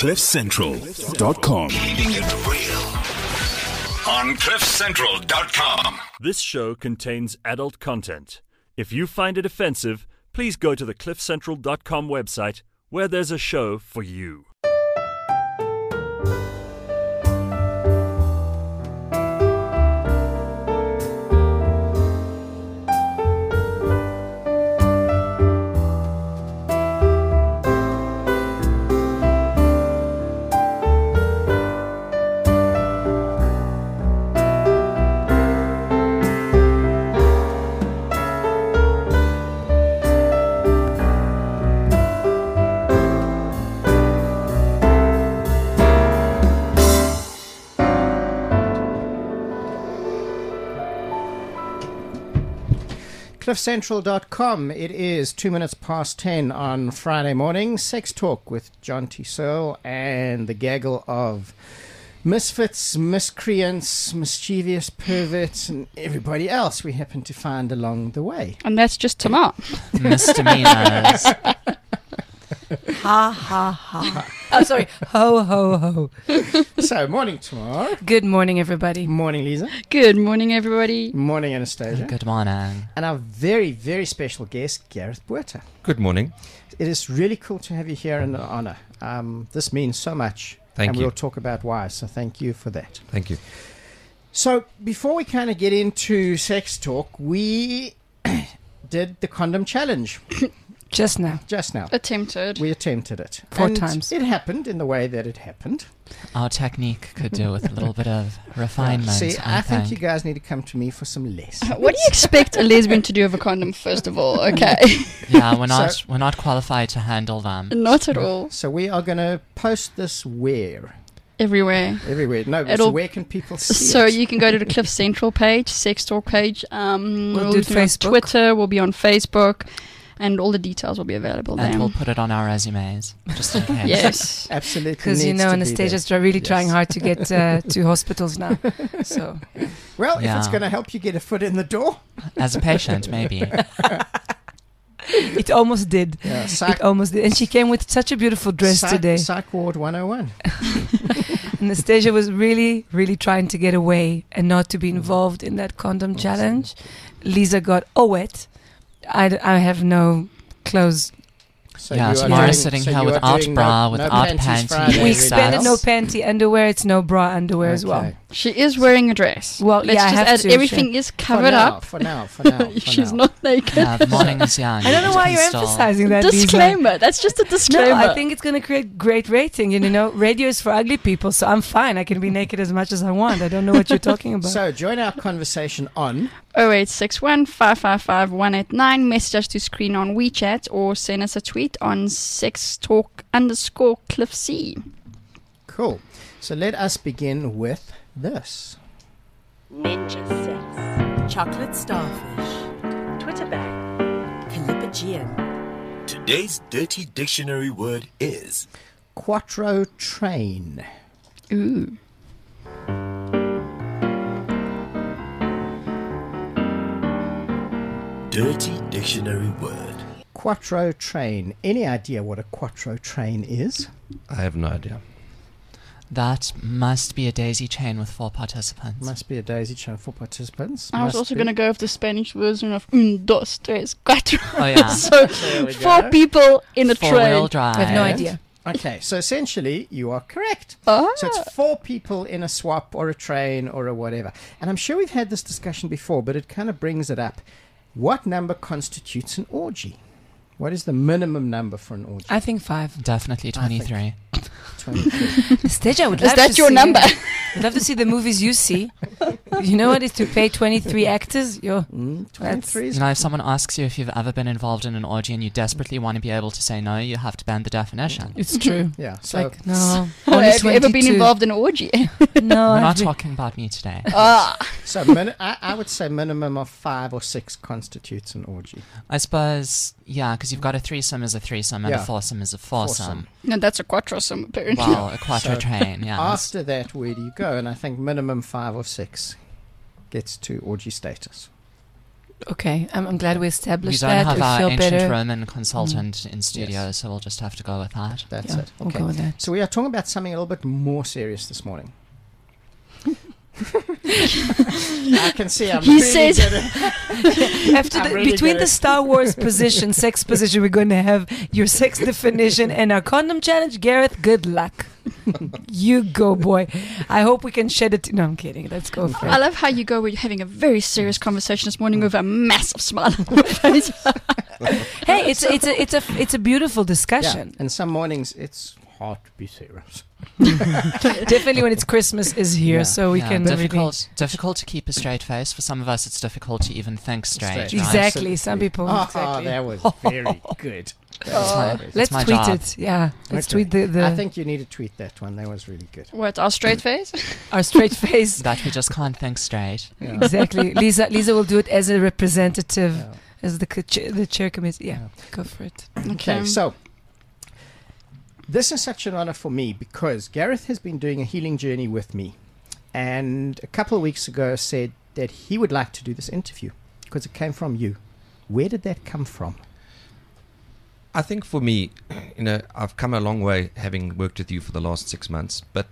CliffCentral.com. Keeping it real on CliffCentral.com. This show contains adult content. If you find it offensive, please go to the CliffCentral.com website where there's a show for you. CliffCentral.com. It is 2 minutes past 10 on Friday morning. Sex Talk with John T. Searle and the gaggle of misfits, miscreants, mischievous perverts, and everybody else we happen to find along the way. And that's just Tamar. Misdemeanors. Ha, ha, ha. Oh, sorry. Ho, ho, ho. So, morning, Tamar. Good morning, everybody. Morning, Lisa. Good morning, everybody. Morning, Anastasia. Good morning. And our very, very special guest, Gareth Buerta. Good morning. It is really cool to have you here in honor. This means so much. Thank and you. we'll talk about why, so thank you for that. Thank you. So, before we kind of get into sex talk, we did the condom challenge Just now. just now. Attempted. We attempted it. 4 And times. It happened in the way that it happened. Our technique could do with a little bit of refinement. See, I think you think. guys need to come to me for some lessons. What do you expect a lesbian to do with a condom, first of all? Okay. Yeah, we're not qualified to handle them. Not at all. So we are going to post this where? Everywhere. Everywhere. No, so It'll- where can people see So it? you can go to the Cliff Central page, Sex Talk page. We'll We'll do be on Facebook. Twitter. We'll be on Facebook. And all the details will be available And there. we'll put it on our resumes, just in case. Yes. Absolutely. Because, you needs know, to be Anastasia's there. really Yes. trying hard to get to hospitals now. So, Well, if it's Yeah. going to help you get a foot in the door. As a patient, maybe. it almost did. Yeah, It almost did. And she came with such a beautiful dress today. Psych Ward 101. Anastasia was really, really trying to get away and not to be involved in that condom challenge. Lisa got wet. I have no clothes. So Yeah, you are Tamara's doing- sitting so here you are without doing bra, no without panties panties. Friday, We Yes, expanded that's- no panty underwear. It's no bra underwear as well. Okay. She is wearing a dress. Well, Let's yeah, I just have add to, everything is For covered now, up. For now. For She's now. not naked. Yeah, the morning is young. I don't know You why can you're still- emphasizing that, Lisa. Disclaimer. That's just a disclaimer. No, I think it's going to create great rating. And, you know, radio is for ugly people, so I'm fine. I can be naked as much as I want. I don't know what you're talking about. So join our conversation on 0861 555 189. Message us to screen on WeChat or send us a tweet on sextalk_CliffC. Cool. So let us begin with this. Ninja sex, chocolate starfish, Twitter bag, Calipagian. Today's dirty dictionary word is Quattro train. Ooh. dirty dictionary word. Quattro train. Any idea what a quattro train is? I have no idea. That must be a daisy chain with 4 participants. Must be a daisy chain for participants. I was Must also be. going to go with the Spanish version of un, dos, tres, cuatro. Oh, yeah. So, There we 4 go. people in a Four-wheel train. drive. I have no idea. Okay, so essentially you are correct. Ah. So it's 4 people in a swap or a train or a whatever. And I'm sure we've had this discussion before, but it kind of brings it up. What number constitutes an orgy? What is the minimum number for an orgy? I think 5. Definitely 23. 23. Anastasia, I would Is love that to your see- number? I'd love to see the movies you see. You know what it is to pay 23 actors? You're 23 is You know, if someone asks you if you've ever been involved in an orgy and you desperately want to be able to say no, you have to band the definition. It's true. yeah. It's So like, no. Only Have you ever been 22. involved in an orgy? No. We're I've not been- talking about me today. Ah. I would say minimum of 5 or 6 constitutes an orgy. I suppose, yeah, because you've got a threesome is a threesome and Yeah. a foursome is a foursome. No, that's a quattrosome, apparently. Well, a quattro So, train, yeah. After that, where do you go? And I think minimum 5 or 6 gets to orgy status. Okay, I'm glad we We established don't that. have We our feel ancient better. Roman consultant in studio, Yes. so we'll just have to go with that. That's Yeah, it. we'll Okay. go with that. So we are talking about something a little bit more serious this morning. I can see I'm He really says- gonna- After I'm the, really between gonna- the Star Wars position, sex position, we're going to have your sex definition and our condom challenge. Gareth, good luck. You go, boy. I hope we can shed it. No, I'm kidding. Let's go for I it. love how you go. We're having a very serious conversation this morning with a massive smile on your face. Hey, it's a beautiful Yeah. discussion. And some mornings it's hard to be serious. Definitely when it's Christmas is here, Yeah. so we Yeah, can difficult to keep a straight face. For some of us, it's difficult to even think straight. Straight. Right? Exactly. Some people. Oh, exactly. that was very good. That was my- very good. Let's my tweet job. it. Yeah, let's Okay. tweet the I think you need to tweet that one. That was really good. What, our straight face? our straight face. That we just can't think straight. Yeah. Exactly. Lisa will do it as a representative, Yeah. as the chair committee. Yeah, go for it. Okay, so this is such an honor for me because Gareth has been doing a healing journey with me, and a couple of weeks ago said that he would like to do this interview because it came from you. Where did that come from? I think for me, I've come a long way having worked with you for the last 6 months. But,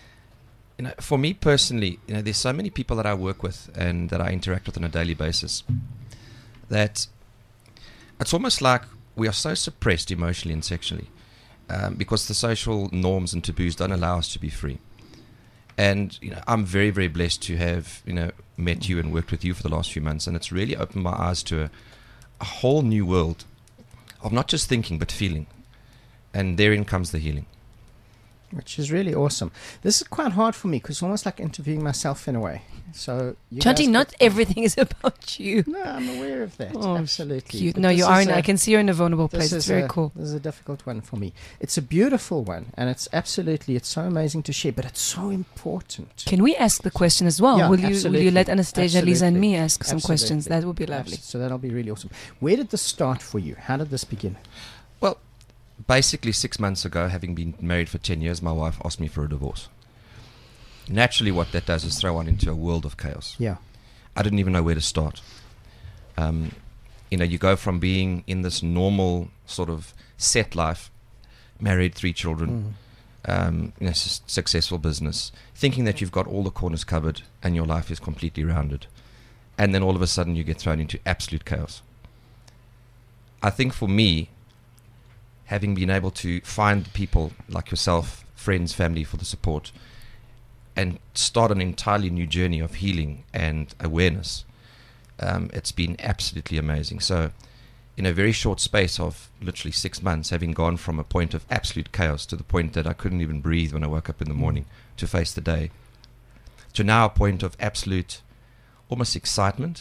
for me personally, there's so many people that I work with and that I interact with on a daily basis that it's almost like we are so suppressed emotionally and sexually because the social norms and taboos don't allow us to be free. And, I'm very, very blessed to have, met you and worked with you for the last few months. And it's really opened my eyes to a whole new world of not just thinking but feeling, and therein comes the healing. Which is really awesome. This is quite hard for me because it's almost like interviewing myself in a way. So, you Chanti, guys not could- everything is about you. No, I'm aware of that. Oh, Absolutely. Cute. But No, this you are. is I can see you're in a vulnerable this place. It's is very a- cool. This is a difficult one for me. It's a beautiful one, and it's so amazing to share, but it's so important. Can we ask the question as well? Yeah, will you absolutely. let Anastasia, Lisa, and Absolutely. me ask some questions? Absolutely. That would be lovely. So that'll be really awesome. Where did this start for you? How did this begin? Well, basically 6 months ago, having been married for 10 years, my wife asked me for a divorce. Naturally, what that does is throw one into a world of chaos. Yeah. I didn't even know where to start. You go from being in this normal sort of set life, married, 3 children, successful business, thinking that you've got all the corners covered and your life is completely rounded. And then all of a sudden you get thrown into absolute chaos. I think for me, having been able to find people like yourself, friends, family for the support, and start an entirely new journey of healing and awareness, it's been absolutely amazing. So in a very short space of literally 6 months, having gone from a point of absolute chaos to the point that I couldn't even breathe when I woke up in the morning to face the day, to now a point of absolute almost excitement,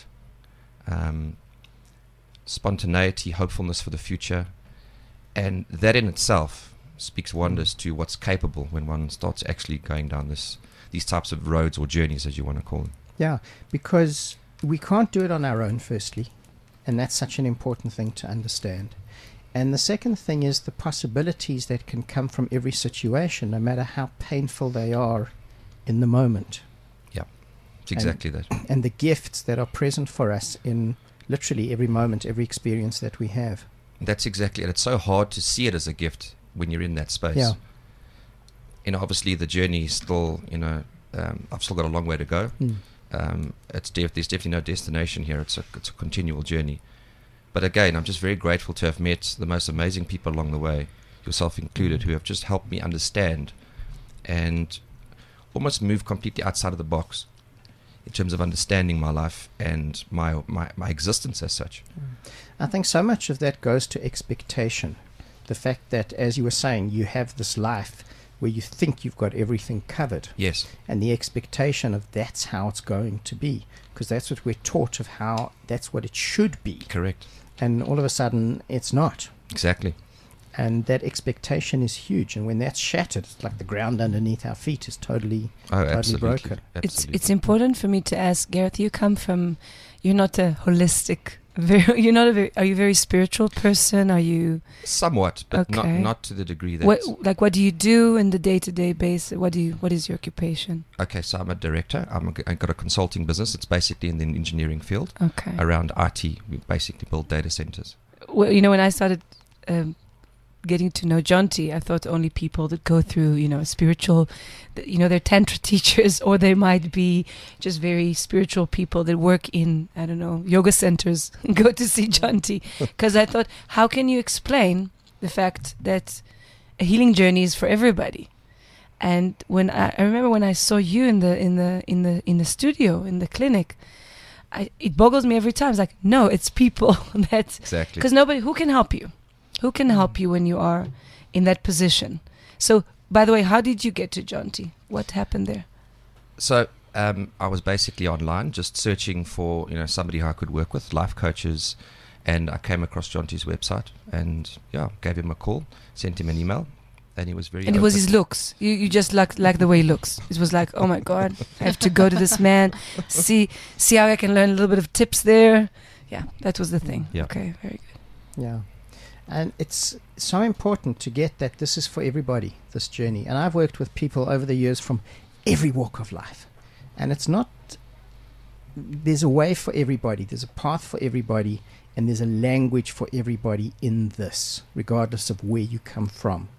spontaneity, hopefulness for the future. And that in itself speaks wonders to what's capable when one starts actually going down these types of roads or journeys, as you want to call them. Yeah, because we can't do it on our own, firstly, and that's such an important thing to understand. And the second thing is the possibilities that can come from every situation, no matter how painful they are in the moment. Yeah, it's exactly that. And the gifts that are present for us in literally every moment, every experience that we have. That's exactly it. It's so hard to see it as a gift when you're in that space. Yeah. Obviously the journey is still, I've still got a long way to go. There's definitely no destination here. It's a continual journey. But again, I'm just very grateful to have met the most amazing people along the way, yourself included, who have just helped me understand and almost move completely outside of the box in terms of understanding my life and my existence as such. I think so much of that goes to expectation. The fact that, as you were saying, you have this life where you think you've got everything covered. Yes. And the expectation of that's how it's going to be, because that's what we're taught of how that's what it should be. Correct. And all of a sudden, it's not. Exactly. And that expectation is huge. And when that's shattered, it's like the ground underneath our feet is totally broken. It's important for me to ask, Gareth, you're not a holistic, are you a very spiritual person? Are you? Somewhat, but Okay. not to the degree that. What do you do in the day-to-day basis? What is your occupation? Okay, so I'm a director. I've got a consulting business. It's basically in the engineering field Okay. around IT. We basically build data centers. Well, when I started getting to know Jonty, I thought only people that go through, spiritual, they're tantra teachers, or they might be just very spiritual people that work in, I don't know, yoga centers, go to see Jonty. Because I thought, how can you explain the fact that a healing journey is for everybody? And when I remember when I saw you in the studio, in the clinic, it boggles me every time. It's like, no, it's people that, Exactly. because nobody who can help you. Who can help you when you are in that position? So, by the way, how did you get to Jonty? What happened there? So I was basically online, just searching for somebody who I could work with, life coaches, and I came across Jonty's website, and gave him a call, sent him an email, and he was very. And it was his looks. You just like the way he looks. It was like, oh my God, I have to go to this man, see how I can learn a little bit of tips there. Yeah, that was the thing. Yeah. Okay, very good. Yeah. And it's so important to get that this is for everybody, this journey. And I've worked with people over the years from every walk of life. And it's not, there's a way for everybody, there's a path for everybody, and there's a language for everybody in this, regardless of where you come from.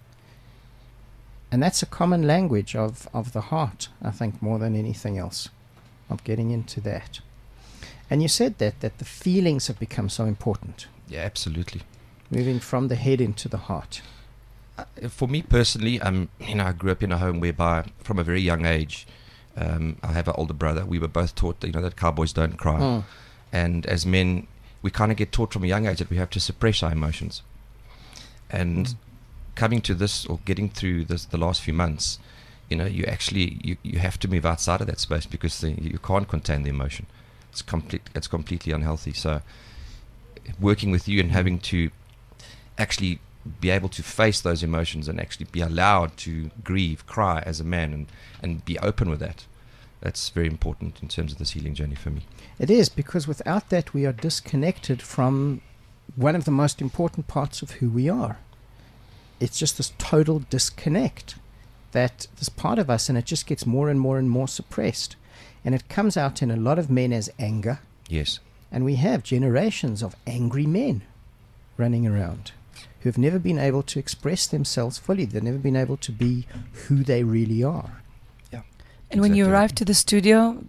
And that's a common language of the heart, I think, more than anything else, of getting into that. And you said that the feelings have become so important. Yeah, absolutely. Moving from the head into the heart. For me personally, I grew up in a home whereby, from a very young age, I have an older brother. We were both taught, that cowboys don't cry, and as men, we kind of get taught from a young age that we have to suppress our emotions. And coming to this, or getting through this, the last few months, you actually you have to move outside of that space, because you can't contain the emotion. It's completely unhealthy. So, working with you and having to actually be able to face those emotions and actually be allowed to grieve, cry as a man, and be open with that. That's very important in terms of this healing journey for me. It is, because without that we are disconnected from one of the most important parts of who we are. It's just this total disconnect, that this part of us, and it just gets more and more and more suppressed. And it comes out in a lot of men as anger. Yes. And we have generations of angry men running around who have never been able to express themselves fully. They've never been able to be who they really are. Yeah. And when you arrived to the studio,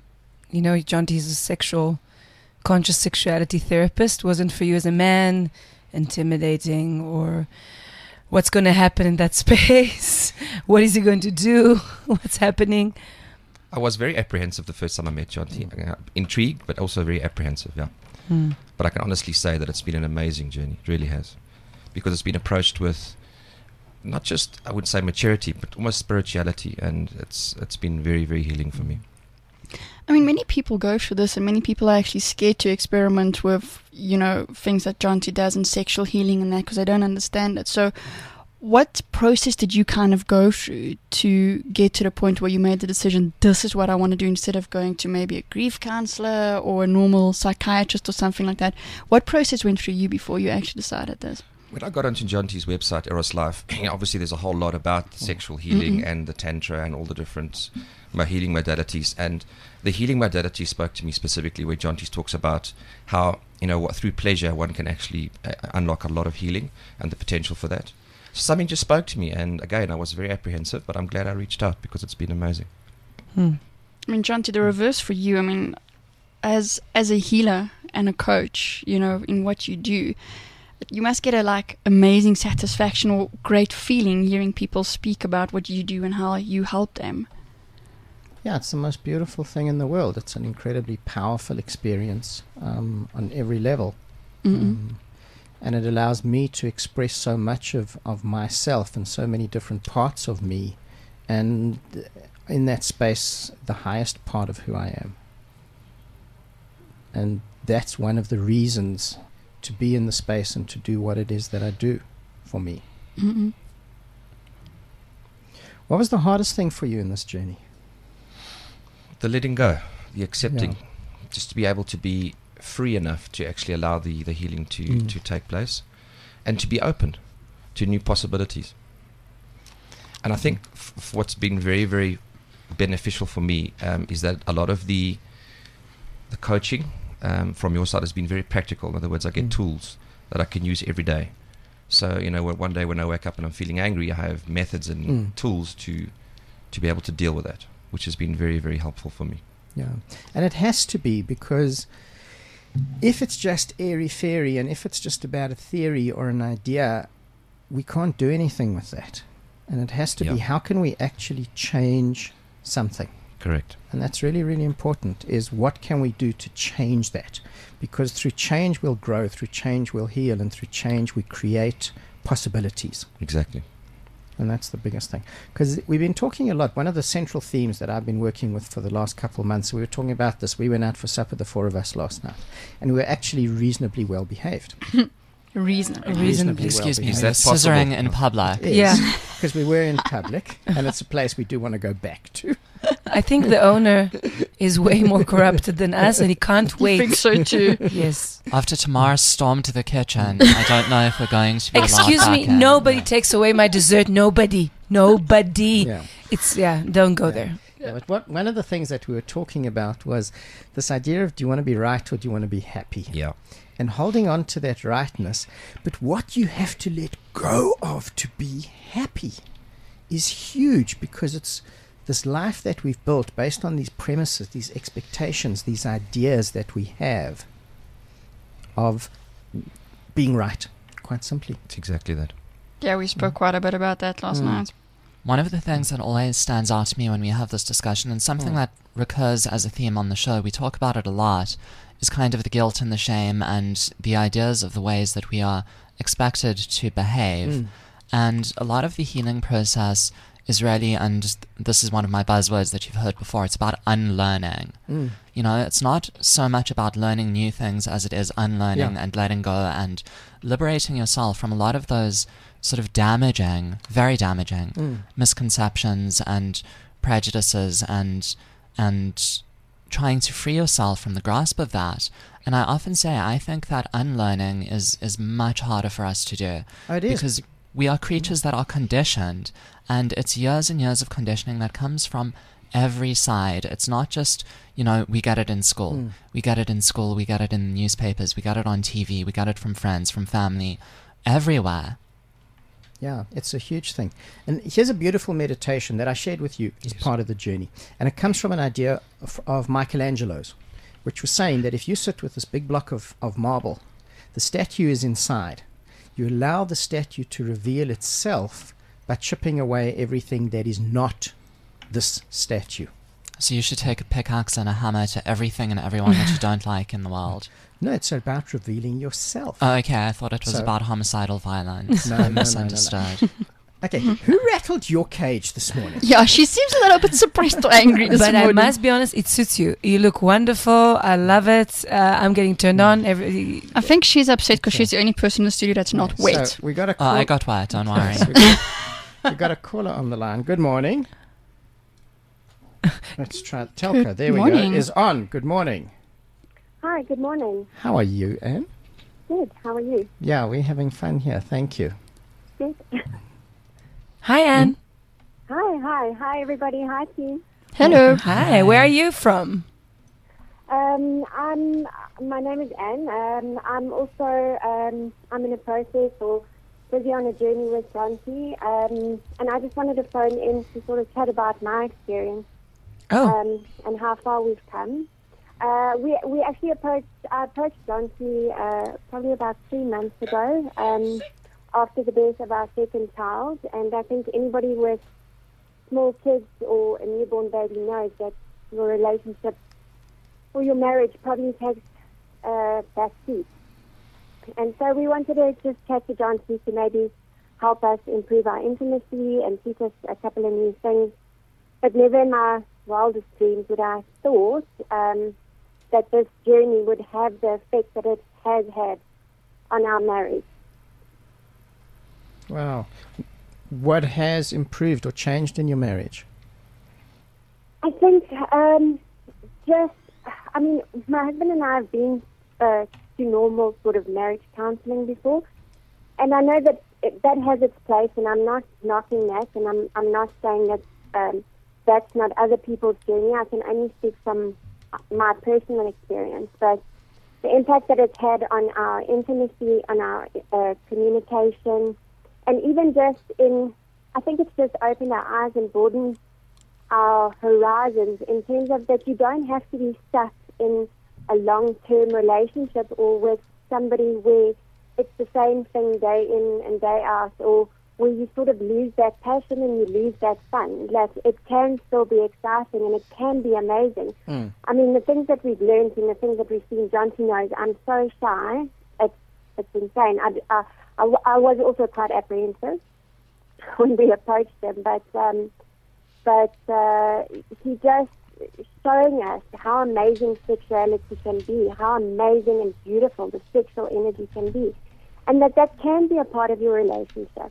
Jonty's a conscious sexuality therapist. Wasn't for you as a man intimidating, or what's going to happen in that space? What is he going to do? What's happening? I was very apprehensive the first time I met Jonty. Intrigued, but also very apprehensive, yeah. But I can honestly say that it's been an amazing journey. It really has. Because it's been approached with not just, I would say, maturity, but almost spirituality. And it's been very, very healing for me. I mean, many people go through this, and many people are actually scared to experiment with, things that Jonty does in sexual healing and that, because they don't understand it. So what process did you kind of go through to get to the point where you made the decision, this is what I want to do, instead of going to maybe a grief counselor or a normal psychiatrist or something like that? What process went through you before you actually decided this? When I got onto Jonty's website, Eros Life, obviously there's a whole lot about sexual healing and the tantra and all the different healing modalities. And the healing modality spoke to me specifically, where Jonty talks about how, through pleasure one can actually unlock a lot of healing and the potential for that. So something just spoke to me, and again, I was very apprehensive, but I'm glad I reached out, because it's been amazing. I mean, Jonty, the reverse for you, I mean, as a healer and a coach, in what you do, you must get a amazing satisfaction or great feeling hearing people speak about what you do and how you help them. Yeah, it's the most beautiful thing in the world. It's an incredibly powerful experience on every level. And it allows me to express so much of myself and so many different parts of me. And in that space, the highest part of who I am. And that's one of the reasons to be in the space and to do what it is that I do for me. Mm-mm. What was the hardest thing for you in this journey? The letting go, the accepting, just to be able to be free enough to actually allow the healing to take place, and to be open to new possibilities. And I think what's been very, very beneficial for me is that a lot of the coaching from your side has been very practical. In other words, I get tools that I can use every day. So, one day when I wake up and I'm feeling angry, I have methods and tools to be able to deal with that, which has been very, very helpful for me. Yeah. And it has to be, because if it's just airy-fairy and if it's just about a theory or an idea, we can't do anything with that. And it has to be, how can we actually change something? Correct. And that's really, really important, is what can we do to change that? Because through change we'll grow, through change we'll heal, and through change we create possibilities. Exactly. And that's the biggest thing. Because we've been talking a lot. One of the central themes that I've been working with for the last couple of months, we were talking about this. We went out for supper, the four of us, last night. And we were actually reasonably well behaved. Reasonably. Excuse me, Is is that that scissoring possible? in public? Yeah. Because we were in public, and it's a place we do want to go back to. I think the owner is way more corrupted than us, and he can't wait. I think so too. Yes. After Tamara's storm to the kitchen, I don't know if we're going to be allowed Excuse back me, in. nobody takes away my dessert. Nobody. Yeah. Don't go there. Yeah, but one of the things that we were talking about was this idea of, do you want to be right or do you want to be happy? Yeah. And holding on to that rightness, but what you have to let go of to be happy is huge, because it's this life that we've built based on these premises, these expectations, these ideas that we have of being right, quite simply. It's exactly that. Yeah, we spoke quite a bit about that last night. One of the things that always stands out to me when we have this discussion, and something that recurs as a theme on the show, we talk about it a lot, is kind of the guilt and the shame and the ideas of the ways that we are expected to behave. And a lot of the healing process is really, and this is one of my buzzwords that you've heard before, it's about unlearning. It's not so much about learning new things as it is unlearning and letting go and liberating yourself from a lot of those sort of very damaging misconceptions and prejudices and trying to free yourself from the grasp of that. And I often say, I think that unlearning is much harder for us to do. Oh, it is. Because we are creatures that are conditioned, and it's years and years of conditioning that comes from every side. It's not just, we get it in school. We get it in school, we get it in newspapers, we get it on TV, we get it from friends, from family, everywhere. Yeah, it's a huge thing. And here's a beautiful meditation that I shared with you as part of the journey. And it comes from an idea of Michelangelo's, which was saying that if you sit with this big block of marble, the statue is inside. You allow the statue to reveal itself by chipping away everything that is not this statue. So you should take a pickaxe and a hammer to everything and everyone that you don't like in the world. No, it's about revealing yourself. Oh, okay, I thought it was about homicidal violence. I misunderstood. Okay, who rattled your cage this morning? Yeah, she seems a little bit suppressed or angry this But morning. I must be honest, it suits you. You look wonderful. I love it. I'm getting turned on. I think she's upset because she's the only person in the studio that's not wet. So we got a Oh, I got wet, don't worry. we got a caller on the line. Good morning. Let's try Telka. Good There we morning. go. Is on. Good morning. Hi, good morning. How are you, Anne? Good, how are you? Yeah, we're having fun here. Thank you. Good. Hi, Anne. Hi everybody. Hi team. Hello. Hi. Where are you from? My name is Anne. I'm also I'm in a process or busy on a journey with Jonty. And I just wanted to phone in to sort of chat about my experience. Oh. And how far we've come. We actually approached Jonty probably about 3 months ago after the birth of our second child, and I think anybody with small kids or a newborn baby knows that your relationship or your marriage probably takes back seat. And so we wanted to just chat to Jonty to maybe help us improve our intimacy and teach us a couple of new things. But never in my wildest dreams would I thought that this journey would have the effect that it has had on our marriage. Wow. What has improved or changed in your marriage? I think my husband and I have been to normal sort of marriage counseling before, and I know that that has its place, and I'm not knocking that, and I'm not saying that that's not other people's journey. I can only speak from my personal experience, but the impact that it's had on our intimacy, on our communication, and even just I think it's just opened our eyes and broadened our horizons in terms of that you don't have to be stuck in a long-term relationship or with somebody where it's the same thing day in and day out, or where you sort of lose that passion and you lose that fun. Like, it can still be exciting and it can be amazing. I mean, the things that we've learned and the things that we've seen, Jonty knows, I'm so shy. It's insane. I was also quite apprehensive when we approached him, but he just showing us how amazing sexuality can be, how amazing and beautiful the sexual energy can be, and that can be a part of your relationship.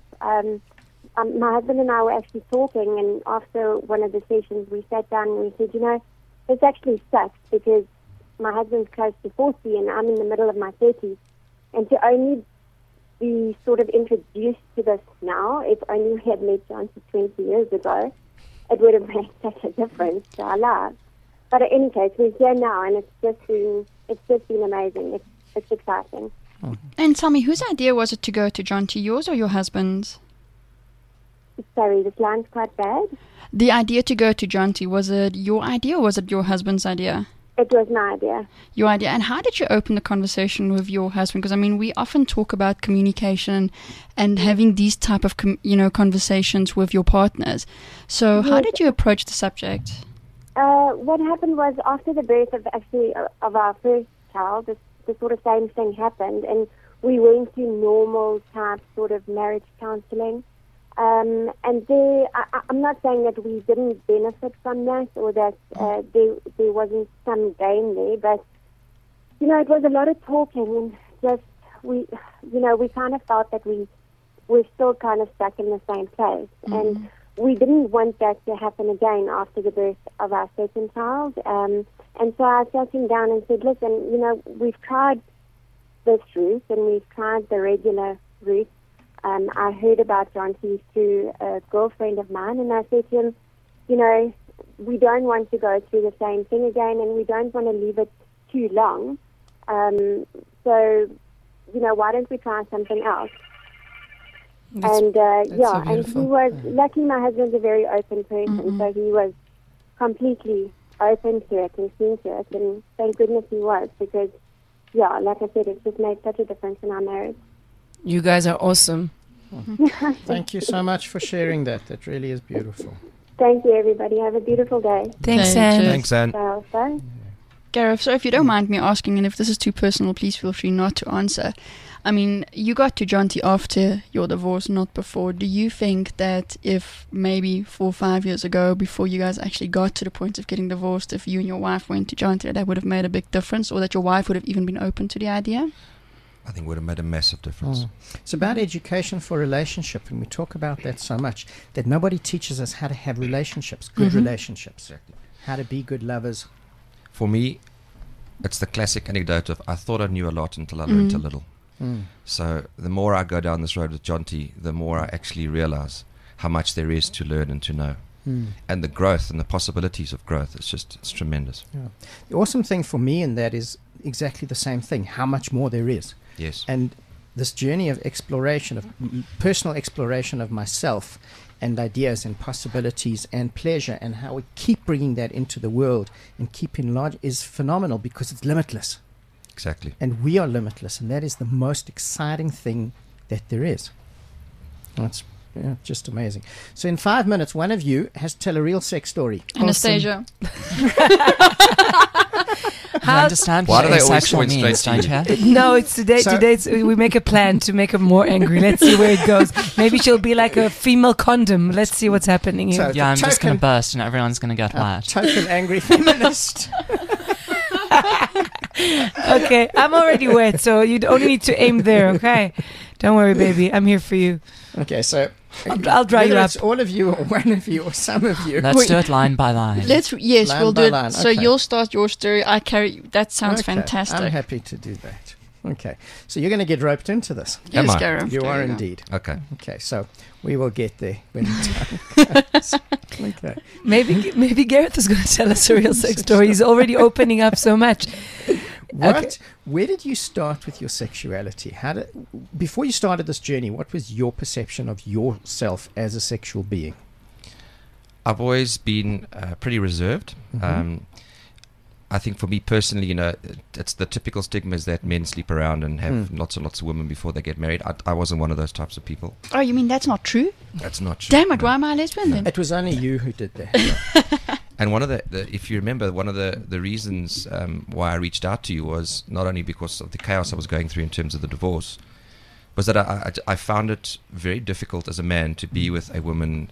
My husband and I were actually talking, and after one of the sessions we sat down and we said, this actually sucks because my husband's close to 40 and I'm in the middle of my 30s, and to only be sort of introduced to this now, if only we had met Jonty 20 years ago, it would have made such a difference to our lives. But in any case, we're here now, and it's just been amazing. It's exciting. And tell me, whose idea was it to go to Jonty, yours or your husband's? Sorry, this line's quite bad. The idea to go to Jonty, was it your idea or was it your husband's idea? It was my idea. Your idea. And how did you open the conversation with your husband? Because, I mean, we often talk about communication and having these type of, conversations with your partners. So how did you approach the subject? What happened was, after the birth of our first child, the sort of same thing happened, and we went to normal type sort of marriage counseling. And there, I'm not saying that we didn't benefit from that or that there wasn't some gain there, but, it was a lot of talking, and just, we kind of felt that we're still kind of stuck in the same place. Mm-hmm. And we didn't want that to happen again after the birth of our second child. And so I sat him down and said, listen, we've tried this route and we've tried the regular route. I heard about Jonty through a girlfriend of mine, and I said to him, we don't want to go through the same thing again, and we don't want to leave it too long. So, why don't we try something else? And he was lucky. My husband's a very open person, so he was completely open to it and keen to it, and thank goodness he was, because, like I said, it just made such a difference in our marriage. You guys are awesome. Thank you so much for sharing that. That really is beautiful. Thank you, everybody. Have a beautiful day. Thanks, Anne. Thanks, Anne. Bye. Gareth, so if you don't mind me asking, and if this is too personal, please feel free not to answer. I mean, you got to Jonty after your divorce, not before. Do you think that if maybe 4 or 5 years ago, before you guys actually got to the point of getting divorced, if you and your wife went to Jonty, that would have made a big difference, or that your wife would have even been open to the idea? I think it would have made a massive difference. It's about education for relationship, and we talk about that so much, that nobody teaches us how to have relationships, good relationships, how to be good lovers. For me, it's the classic anecdote of I thought I knew a lot until I learned a little. So the more I go down this road with Jonty, the more I actually realize how much there is to learn and to know. And the growth and the possibilities of growth, it's tremendous. The awesome thing for me in that is exactly the same thing, how much more there is. Yes. And this journey of exploration, of personal exploration of myself and ideas and possibilities and pleasure, and how we keep bringing that into the world and keep enlarging, is phenomenal, because it's limitless. Exactly. And we are limitless, and that is the most exciting thing that there is. That's just amazing. So in 5 minutes, one of you has to tell a real sex story. Anastasia. You understand Why what do they always asexual point means, straight don't to you? No, it's today. We make a plan to make her more angry. Let's see where it goes. Maybe she'll be like a female condom. Let's see what's happening here. So Yeah, I'm just going to burst and everyone's going to get wet. Token angry feminist. Okay, I'm already wet, so you only need to aim there, okay? Don't worry, baby. I'm here for you. Okay, so I'll dry you whether up. it's all of you or one of you or some of you. Let's do it line by line. Yes, Line we'll by do it. line, So okay. you'll start your story. I carry. That sounds Okay, fantastic. I'm happy to do that. Okay, so you're going to get roped into this. Am Yes, I? Gareth. You there are go. indeed. Okay. Okay, so we will get there when the time comes. Okay. Maybe Gareth is going to tell us a real sex story. He's already opening up so much. Where did you start with your sexuality? Before you started this journey, what was your perception of yourself as a sexual being? I've always been pretty reserved. I think for me personally, it's the typical stigma is that men sleep around and have lots and lots of women before they get married. I wasn't one of those types of people. Oh, you mean that's not true? That's not true. Damn it! no. Why am I a lesbian then? It was only you who did that. And one of the if you remember, one of the reasons why I reached out to you was not only because of the chaos I was going through in terms of the divorce, was that I found it very difficult as a man to be with a woman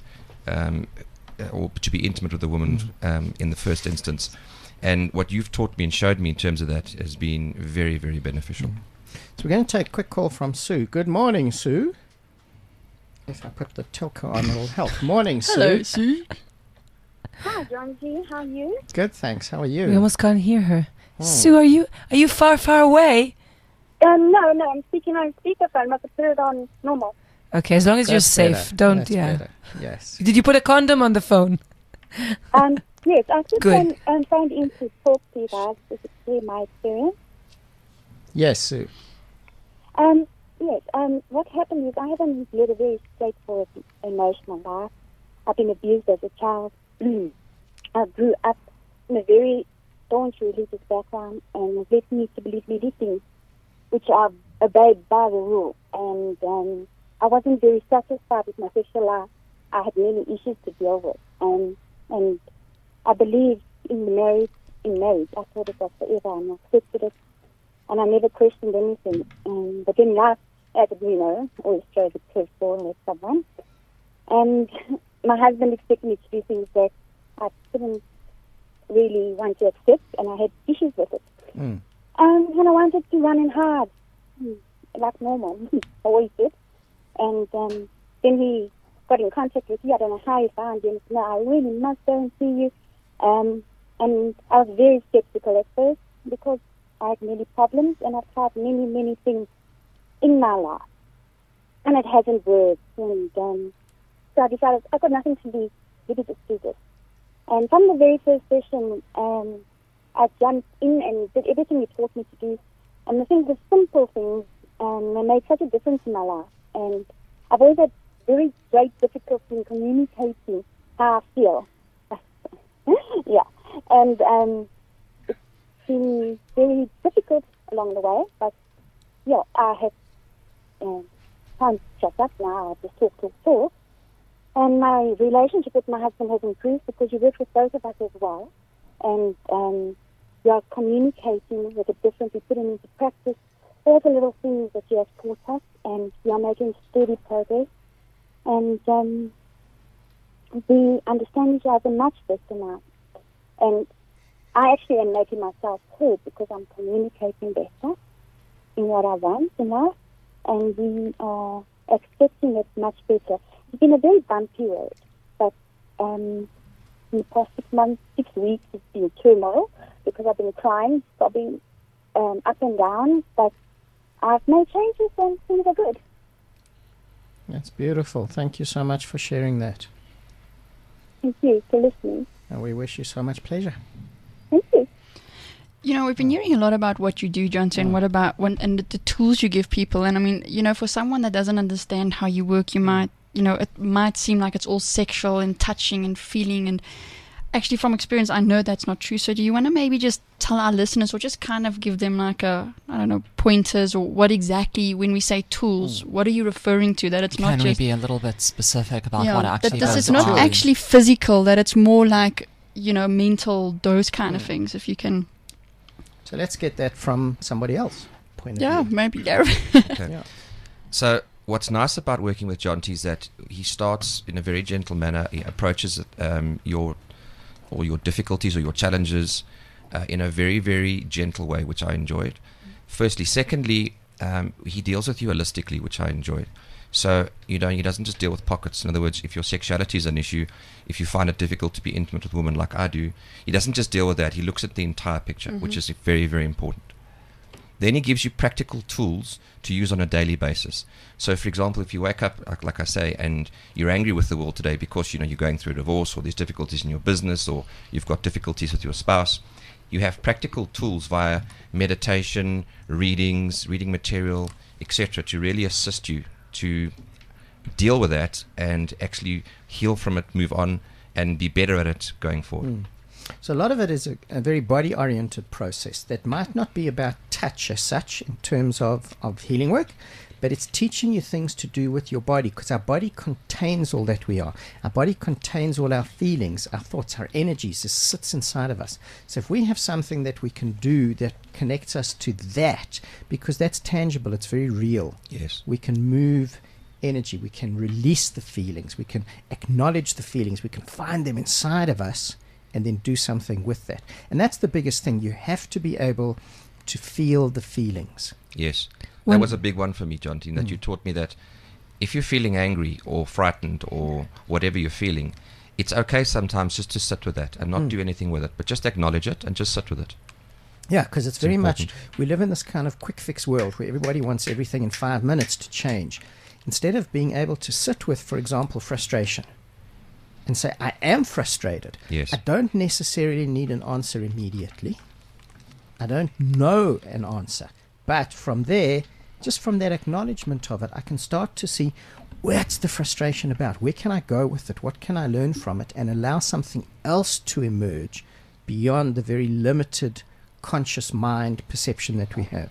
or to be intimate with a woman in the first instance. And what you've taught me and showed me in terms of that has been very, very beneficial. So we're going to take a quick call from Sue. Good morning, Sue. If I put the telco on, it'll help. Morning, Sue. Hello, Sue. Hi, John G. How are you? Good, thanks. How are you? We almost can't hear her. Sue, are you far, far away? No, I'm speaking on speakerphone. Must have put it on normal. Okay, as long as you're That's safe. better. Don't, That's yeah. better. Yes. Did you put a condom on the phone? Yes, I just Good. phoned in to talk to you guys to share my experience. Yes, Sue. Yes, what happened is I haven't led a very straightforward emotional life. I've been abused as a child. I grew up in a very staunch religious background and was led me to believe many things which I obeyed by the rule. And I wasn't very satisfied with my sexual life. I had many issues to deal with. And I believed in marriage. I thought it was forever and I accepted it. And I never questioned anything. But then life, as you know, always throws a curveball with someone. And my husband expected me to do things that I didn't really want to accept, and I had issues with it. And I wanted to run and hide, like normal, I always did. And then he got in contact with you. I don't know how he found you. No, I really must go and see you. And I was very skeptical at first because I had many problems and I've tried many, many things in my life. And it hasn't worked. And so I decided I've got nothing to lose. Let me just do this. And from the very first session, I jumped in and did everything you taught me to do. And I think the simple things they made such a difference in my life. And I've always had very great difficulty in communicating how I feel. Yeah. And it's been very difficult along the way. But, yeah, I have time to shut up now. I just talk. And my relationship with my husband has improved because you work with both of us as well. And we are communicating with it differently, putting into practice all the little things that you have taught us, and we are making steady progress. And we understand each other much better now. And I actually am making myself heard because I'm communicating better in what I want in life, and we are accepting it much better. It's been a very bumpy road, but in the past 6 weeks, it's been turmoil because I've been crying, sobbing up and down, but I've made changes and things are good. That's beautiful. Thank you so much for sharing that. Thank you for listening. And we wish you so much pleasure. Thank you. You know, we've been hearing a lot about what you do, Johnson, and the tools you give people. And I mean, you know, for someone that doesn't understand how you work, you might, you know, it might seem like it's all sexual and touching and feeling. And actually, from experience, I know that's not true. So do you want to maybe just tell our listeners or just kind of give them like pointers or what exactly, when we say tools, what are you referring to? That it's not Can just... we be a little bit specific about what actually that this goes is not on? actually physical, that it's more like, you know, mental, those kind of things, if you can... So let's get that from somebody else. Point of Yeah, view. maybe Gary. Okay. Yeah. So what's nice about working with John T is that he starts in a very gentle manner. He approaches your difficulties or your challenges in a very, very gentle way, which I enjoyed. Firstly. Secondly, he deals with you holistically, which I enjoyed. So he doesn't just deal with pockets. In other words, if your sexuality is an issue, if you find it difficult to be intimate with women like I do, he doesn't just deal with that. He looks at the entire picture, which is very, very important. Then he gives you practical tools to use on a daily basis. So, for example, if you wake up, like I say, and you're angry with the world today because you're going through a divorce, or there's difficulties in your business, or you've got difficulties with your spouse, you have practical tools via meditation, reading material, etc., to really assist you to deal with that and actually heal from it, move on, and be better at it going forward. So a lot of it is a very body-oriented process that might not be about touch as such in terms of healing work, but it's teaching you things to do with your body, because our body contains all that we are. Our body contains all our feelings, our thoughts, our energies. It sits inside of us. So if we have something that we can do that connects us to that, because that's tangible, it's very real. Yes. We can move energy. We can release the feelings. We can acknowledge the feelings. We can find them inside of us and then do something with that. And that's the biggest thing. You have to be able to feel the feelings. Yes. That was a big one for me, John, that you taught me that if you're feeling angry or frightened or whatever you're feeling, it's okay sometimes just to sit with that and not do anything with it, but just acknowledge it and just sit with it. Yeah, because it's very important. We live in this kind of quick fix world where everybody wants everything in 5 minutes to change. Instead of being able to sit with, for example, frustration and say, I am frustrated. Yes. I don't necessarily need an answer immediately. I don't know an answer. But from there, just from that acknowledgement of it, I can start to see what's the frustration about? Where can I go with it? What can I learn from it? And allow something else to emerge beyond the very limited conscious mind perception that we have.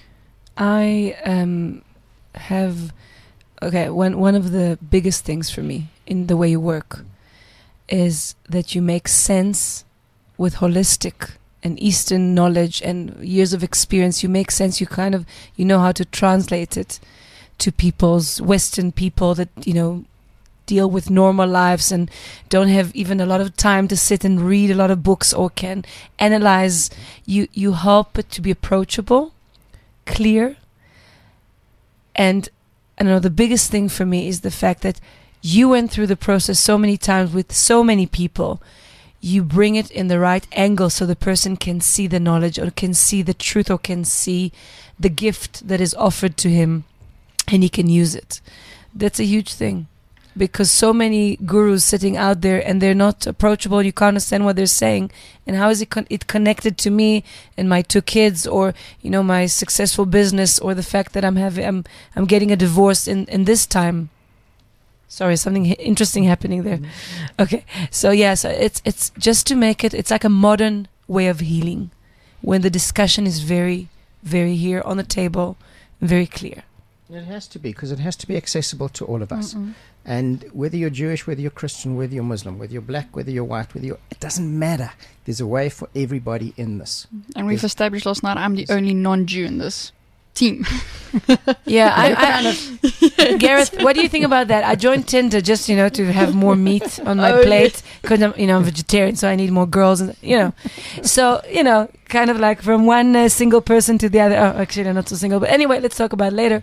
I have... Okay, one of the biggest things for me in the way you work is that you make sense with holistic and Eastern knowledge and years of experience. You make sense. You know how to translate it to Western people that, deal with normal lives and don't have even a lot of time to sit and read a lot of books or can analyze. You help it to be approachable, clear, and I know the biggest thing for me is the fact that you went through the process so many times with so many people. You bring it in the right angle so the person can see the knowledge or can see the truth or can see the gift that is offered to him and he can use it. That's a huge thing because so many gurus sitting out there and they're not approachable. You can't understand what they're saying. And how is it connected to me and my 2 kids or, my successful business or the fact that I'm getting a divorce in this time? Sorry, something interesting happening there. Okay, so it's just to make it's like a modern way of healing when the discussion is very, very here on the table, very clear. It has to be, because it has to be accessible to all of us. And whether you're Jewish, whether you're Christian, whether you're Muslim, whether you're black, whether you're white, it doesn't matter. There's a way for everybody in this. And we've established last night I'm the only non-Jew in this team. Yeah, I Gareth, what do you think about that? I joined Tinder just to have more meat on my plate because I'm vegetarian, so I need more girls, so kind of like from one single person to the other. Oh, actually, I'm not so single, but anyway, let's talk about it later.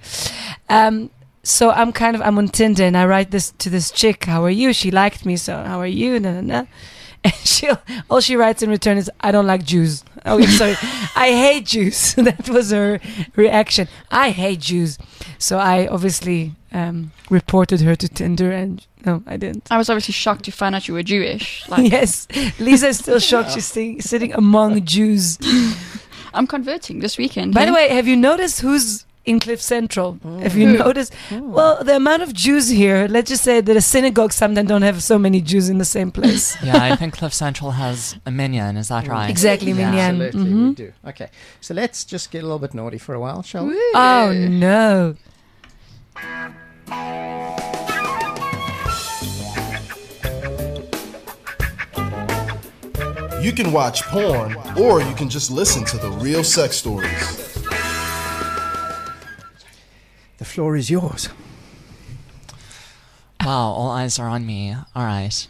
So I'm on Tinder and I write this to this chick. How are you? She liked me, so how are you? And all she writes in return is, I don't like Jews. Oh, sorry. I hate Jews. That was her reaction. I hate Jews. So I obviously reported her to Tinder and no, I didn't. I was obviously shocked to find out you were Jewish. Yes. Lisa's still shocked. She's sitting among Jews. I'm converting this weekend. By the way, have you noticed who's in Cliff Central? Have you noticed? Well, the amount of Jews here, let's just say that a synagogue sometimes don't have so many Jews in the same place. Yeah, I think Cliff Central has a minyan, is that right? Exactly, minyan. Absolutely, we do. Okay, so let's just get a little bit naughty for a while, shall we? Oh, no. You can watch porn, or you can just listen to the real sex stories. The floor is yours. Wow, all eyes are on me. All right.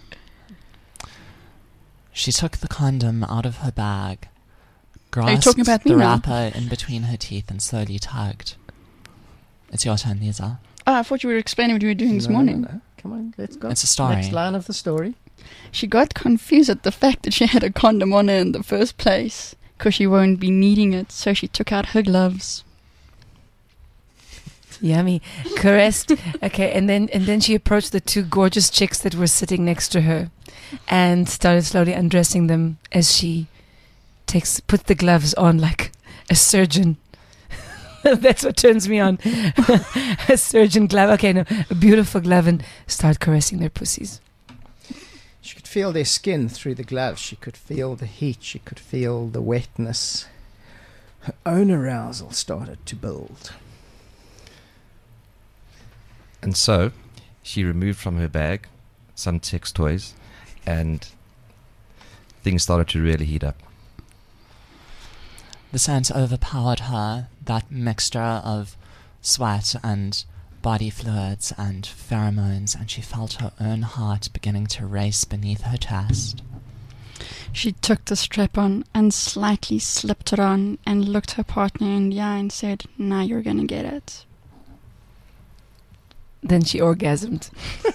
She took the condom out of her bag, grasped the wrapper in between her teeth, and slowly tugged. It's your turn, Lisa. Oh, I thought you were explaining what you were doing this morning. No. Come on, let's go. It's a story. Next line of the story. She got confused at the fact that she had a condom on her in the first place, because she won't be needing it, so she took out her gloves. Yummy. Caressed. Okay, and then she approached the two gorgeous chicks that were sitting next to her and started slowly undressing them as she put the gloves on like a surgeon. That's what turns me on. A surgeon glove. Okay, no, a beautiful glove, and start caressing their pussies. She could feel their skin through the gloves. She could feel the heat. She could feel the wetness. Her own arousal started to build. And so, she removed from her bag some sex toys, and things started to really heat up. The scent overpowered her, that mixture of sweat and body fluids and pheromones, and she felt her own heart beginning to race beneath her chest. She took the strap on and slightly slipped it on and looked her partner in the eye and said, "Now you're gonna get it." Then she orgasmed.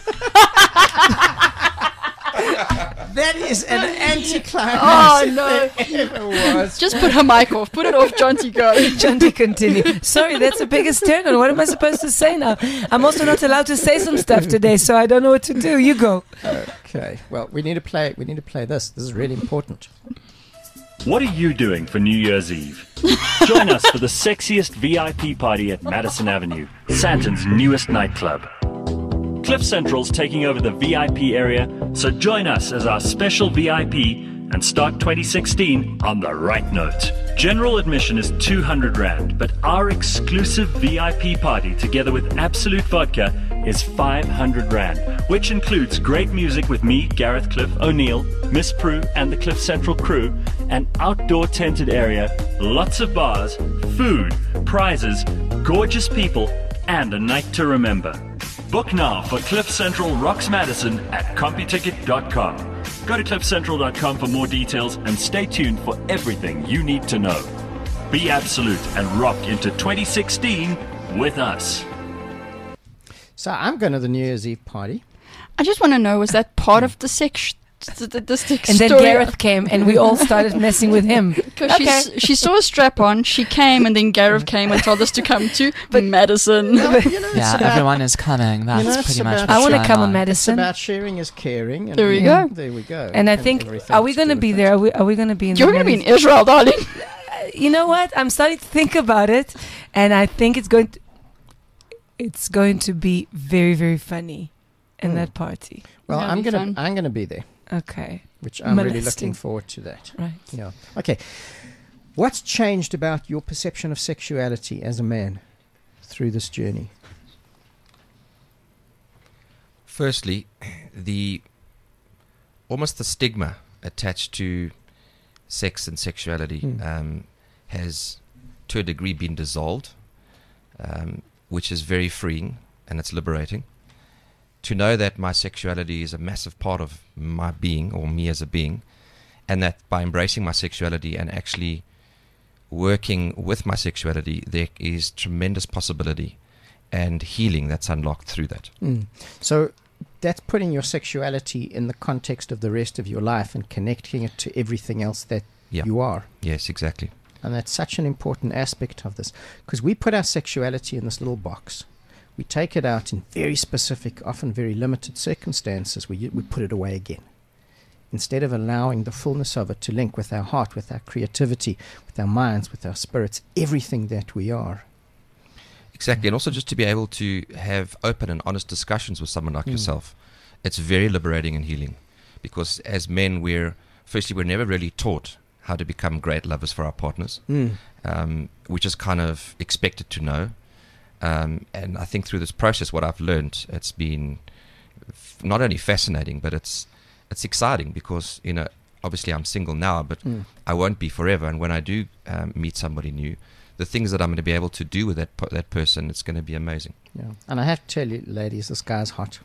That is an anticlimax. Oh, no. If there ever was. Just put her mic off. Put it off, Jonty, go. Jonty, continue. Sorry, that's the biggest turn on. What am I supposed to say now? I'm also not allowed to say some stuff today, so I don't know what to do. You go. Okay. Well, we need to play this. This is really important. What are you doing for New Year's Eve? Join us for the sexiest VIP party at Madison Avenue, Santon's newest nightclub. Cliff Central's taking over the VIP area, so join us as our special VIP and start 2016 on the right note. General admission is 200 Rand, but our exclusive VIP party together with Absolute Vodka is 500 Rand, which includes great music with me, Gareth Cliff O'Neill, Miss Prue and the Cliff Central crew, an outdoor tented area, lots of bars, food, prizes, gorgeous people, and a night to remember. Book now for Cliff Central Rocks Madison at CompuTicket.com. Go to CliffCentral.com for more details and stay tuned for everything you need to know. Be absolute and rock into 2016 with us. So I'm going to the New Year's Eve party. I just want to know, was that part of the sex story? And then Gareth came and we all started messing with him. Because she saw a strap on, she came, and then Gareth came and told us to come to Madison. Everyone is coming. That's pretty much what's I want to going come on. on Madison. It's about sharing is caring. And There we go. There we go. And I think, are we going to be there? Are we going to be in You're going to be in Israel, darling. You know what? I'm starting to think about it, and I think it's going to be very, very funny in that party. Well, I'm gonna be there. Okay. Which I'm really looking forward to that. Right. Yeah. Okay. What's changed about your perception of sexuality as a man through this journey? Firstly, almost the stigma attached to sex and sexuality has, to a degree, been dissolved, which is very freeing and it's liberating. To know that my sexuality is a massive part of my being, or me as a being, and that by embracing my sexuality and actually working with my sexuality, there is tremendous possibility and healing that's unlocked through that. So that's putting your sexuality in the context of the rest of your life and connecting it to everything else that you are. Yes, exactly. And that's such an important aspect of this, because we put our sexuality in this little box. We take it out in very specific, often very limited circumstances. We put it away again. Instead of allowing the fullness of it to link with our heart, with our creativity, with our minds, with our spirits, everything that we are. Exactly. And also just to be able to have open and honest discussions with someone like yourself. It's very liberating and healing. Because as men, we're never really taught how to become great lovers for our partners. We're just kind of expected to know. And I think through this process, what I've learned, it's been not only fascinating, but it's exciting because, obviously I'm single now, but I won't be forever. And when I do meet somebody new, the things that I'm going to be able to do with that person, it's going to be amazing. Yeah. And I have to tell you, ladies, this guy's hot.